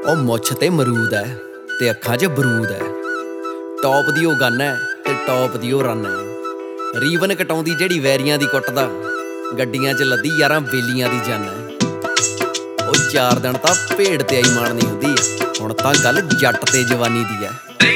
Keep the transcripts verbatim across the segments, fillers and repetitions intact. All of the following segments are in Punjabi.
ਉਹ ਮੁੱਛ ਤੇ ਮਰੂਦ ਹੈ ਤੇ ਅੱਖਾਂ 'ਚ ਬਰੂਦ ਹੈ। ਟੌਪ ਦੀ ਉਹ ਗਨ ਹੈ ਤੇ ਟੌਪ ਦੀ ਉਹ ਰਨ ਹੈ। ਰੀਵਨ ਕਟਾਉਂਦੀ ਜਿਹੜੀ ਵੈਰੀਆਂ ਦੀ ਕੁੱਟਦਾ, ਗੱਡੀਆਂ 'ਚ ਲੱਦੀ ਯਾਰਾਂ ਬੇਲੀਆਂ ਦੀ ਜਨ ਹੈ। ਉਹ ਚਾਰ ਦਿਨ ਤਾਂ ਭੇਡ ਤੇ ਆਈ ਮਾਰਨੀ ਹੁੰਦੀ ਹੈ, ਹੁਣ ਤਾਂ ਗੱਲ ਜੱਟ ਤੇ ਜਵਾਨੀ ਦੀ ਹੈ।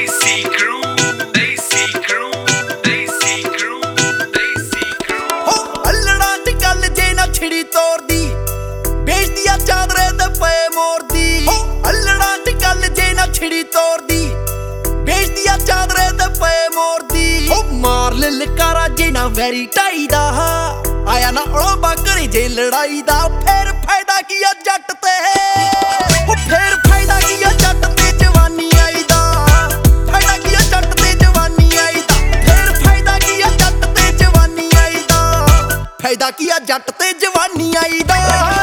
ਛਿੜੀ ਤੋਰਦੀ ਵੇਚਦੀ ਆ ਚਾਦਰੇ ਤੇ ਪਏ ਮੋਰਦੀ। ਅੱਲੜਾਂ ਚ ਗੱਲ ਜੇ ਨਾ ਛਿੜੀ ਤੋਰਦੀ ਵੇਚਦੀ ਆ ਚਾਦਰੇ ਤੇ ਪਏ ਮੋਰਦੀ। ਉਹ ਮਾਰ ਲੈ ਲਕਾਰਾ ਜੇ ਨਾ ਵੈਰੀ ਢਾਈ ਦਾ, ਆਇਆ ਨਾ ਉਹ ਘਰੇ ਜੇ ਲੜਾਈ ਦਾ। ਫੇਰ ਫਾਇਦਾ ਕੀ ਆ ਜੱਟ ਤੇ, ਉਹ ਫੇਰ ਫਾਇਦਾ ਕੀ ਆ ਜੱਟ ਤੇ ਜਵਾਨੀ ਆਈ ਦਾ। ਫਾਇਦਾ ਕੀ ਆ ਜੱਟ ਤੇ ਜਵਾਨੀ ਆਈ ਦਾ। ਫੇਰ ਫਾਇਦਾ ਕੀ ਆ ਜੱਟ ਤੇ ਜਵਾਨੀ ਆਈ ਦਾ। ਫਾਇਦਾ ਕੀ ਆ ਜੱਟ ਤੇ ਜਵਾਨੀ ਆਈ ਦਾ।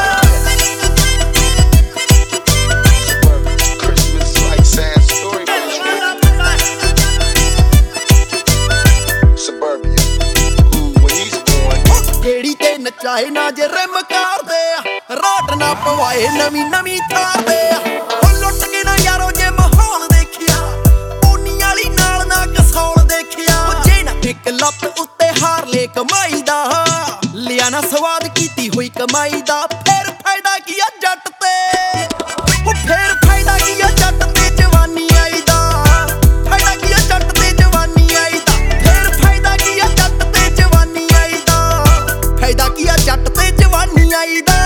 ਜਿਹੜੀ ਤੇ ਨਚਾਏ ਨਾ ਜੇ ਰਿਮ ਕਰਦੇ ਆ, ਰਾਟ ਨਾ ਪਵਾਏ ਨਵੀਂ ਨਵੀਂ ਥਾਂ ਤੇ। ਉਹ ਲੁੱਟ ਕੇ ਨਾ ਯਾਰੋ ਜੇ ਮਾਹੌਲ ਦੇਖਿਆ, ਪੋਨੀ ਵਾਲੀ ਨਾਲ ਨਾ ਕਸੌਲ ਦੇਖਿਆ। ਉਹ ਜੇ ਨਾ ਇੱਕ ਲੱਤ ਉੱਤੇ ਹਾਰ ਲੈ ਕਮਾਈ ਦਾ, ਲਿਆ ਨਾ ਸਵਾਦ ਕੀਤੀ ਹੋਈ ਕਮਾਈ ਦਾ। ਫੇਰ ਫਾਇਦਾ ਕੀ ਆ ਜੱਟ ਤੇ, ਉਹ ਫੇਰ ਫਾਇਦਾ ਕੀ ਆ ਜੱਟ ਤੇ ਜਵਾਨੀ ਆਈ ਦਾ। ਫਾਇਦਾ ਕੀ ਆ ਜੱਟ ਤੇ ਜਵਾਨੀ ਆਈ ਦਾ। ਫੇਰ ਫਾਇਦਾ ਕੀ ਆ ਜੱਟ ਤੇ ਜਵਾਨੀ ਆਈ ਦਾ। ਫਾਇਦਾ ਕੀ ਆ ਜੱਟ ਤੇ ਜਵਾਨੀ ਆਈ ਦਾ।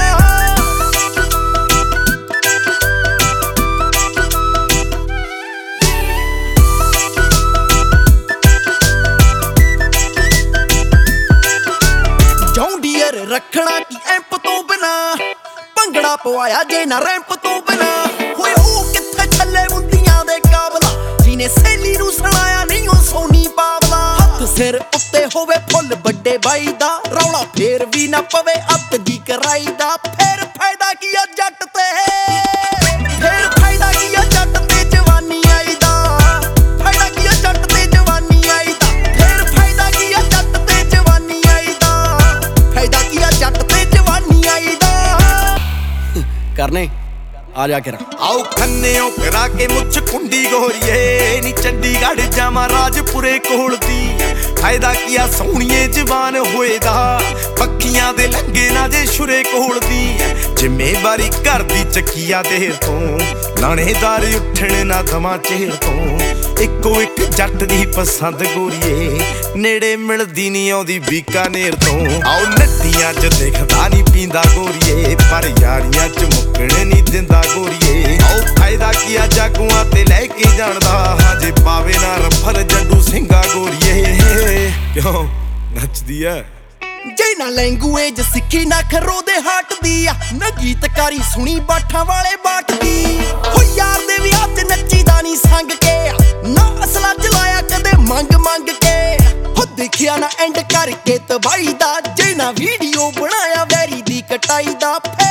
ਜੌਂਡੀਅਰ ਰੱਖਣਾ ਕੀ ਐਂਪ ਤੋਂ ਬਿਨਾ, ਭੰਗੜਾ ਪਵਾਇਆ ਜੇ ਨਾ ਰੈਂਪ ਤੋਂ ਬਿਨਾ। ਹੋਏ ਉਹ ਕਿੱਥੇ ਛੱਲੇ ਮੁੰਦੀਆਂ ਦੇ ਕਾਬਲਾ, ਜਿਹਨੇ ਸਹੇਲੀ ਨੂੰ ਸੁਣਾਇਆ ਨਹੀਂ ਉਹ ਸੋਨੀ ਪਾਵਲਾ। ਹੱਥ ਸਿਰ ਉੱਤੇ ਹੋਵੇ ਫੁੱਲ ਵੱਡੇ ਬਾਈ ਦਾ, ਰੌਲਾ ਫੇਰ ਵੀ ਨਾ ਪਵੇ ਅੱਤ ਦੀ ਕਰਾਈ ਦਾ। ਫੇਰ ਫਾਇਦਾ ਕੀ ਆ ਜੱਟ ਤੇ, ਫੇਰ ਫਾਇਦਾ ਕੀ ਆ ਜੱਟ ਤੇ ਜਵਾਨੀ ਆਈ ਦਾ। ਫਾਇਦਾ ਕੀ ਆ ਜੱਟ ਤੇ ਜਵਾਨੀ ਆਈ ਦਾ। ਫੇਰ ਫਾਇਦਾ ਕੀ ਆ ਜੱਟ ਤੇ ਜਵਾਨੀ ਆਈ ਦਾ। ਫਾਇਦਾ ਕੀ ਆ ਜੱਟ ਤੇ ਜਵਾਨੀ ਆਈ ਦਾ। ਕਰਨੇ ਆ ਜਾ ਕੇ ਆਓ ਖੰਨਿਓ ਕਰਾ ਕੇ ਮੁੱਛ ਕੁੰਡੀ ਗੋਰੀਏ, ਨੀ ਚੰਡੀਗੜ੍ਹ ਜਾਵਾਂ ਰਾਜਪੁਰੇ ਕੋਲ ਦੀ। ਫਾਇਦਾ ਕੀ ਆ ਸੋਹਣੀਏ ਜਵਾਨ ਹੋਏ ਦਾ, ਪੱਖੀਆਂ ਦੇ ਲੰਗੇ ਨਾ ਜੇ ਸ਼ੁਰੇ ਕੋਲ ਦੀ। ਜ਼ਿੰਮੇਵਾਰੀ ਘਰ ਦੀ ਚੱਕੀਆ ਦੇਰ ਤੋਂ, ਲਾਣੇਦਾਰ ਉੱਠਣ ਨਾ ਦਵਾਂ ਚਿਹਰ ਤੋਂ। ਇੱਕੋ ਇੱਕ ਜੱਟ ਦੀ ਪਸੰਦ ਗੋਰੀਏ, ਨੇੜੇ ਮਿਲਦੀ ਨੀ ਆਉਂਦੀ ਬੀਕਾਨੇਰ ਤੋਂ। ਆਓ ਨੱਟੀਆਂ ਚ ਦੇਖਦਾ ਨੀ ਪੀਂਦਾ ਗੋਰੀਏ, ਪਰ ਯਾਰੀਆਂ ਚ ਮੁੱਕਣ ਨੀ ਦਿੰਦਾ ਗੋਰੀਏ। ਆਓ ਫਾਇਦਾ ਕੀ ਆ ਜਾਗੂਆਂ ਤੇ ਲੈ ਕੇ ਜਾਣਦਾ, ਹਜੇ ਪਾਵੇ ਨਾ ਰਫਲ ਜੱਡੂ ਸਿੰਘਾ ਗੋਰੀਏ। ਕਿਉਂ ਨੱਚਦੀ ਐ ਜੇ ਨਾ ਲੈਂਗੂਏਜ ਸਿੱਖੀ ਨਾ ਖਰੋ ਦੇ ਹਾਟ ਦੀ ਆ, ਨਾ ਗੀਤਕਾਰੀ ਸੁਣੀ ਬਾਠਾਂ ਵਾਲੇ ਬਾਟ ਦੀ। ਹੋ ਯਾਰ ਦੇ ਵਿਆਹ ਚ ਨੱਚੀਦਾ ਨੀ ਸੰਗ ਕੇ, ਨਾ ਅਸਲਾ ਚਲਾਇਆ ਕਦੇ ਮੰਗ ਮੰਗ ਕੇ। ਹੋ ਦੇਖਿਆ ਨਾ ਐਂਡ ਕਰਕੇ ਤਬਾਈ ਦਾ, ਜੇ ਨਾ ਵੀਡੀਓ ਬਣਾਇਆ ਵੈਰੀ ਦੀ ਕਟਾਈ ਦਾ।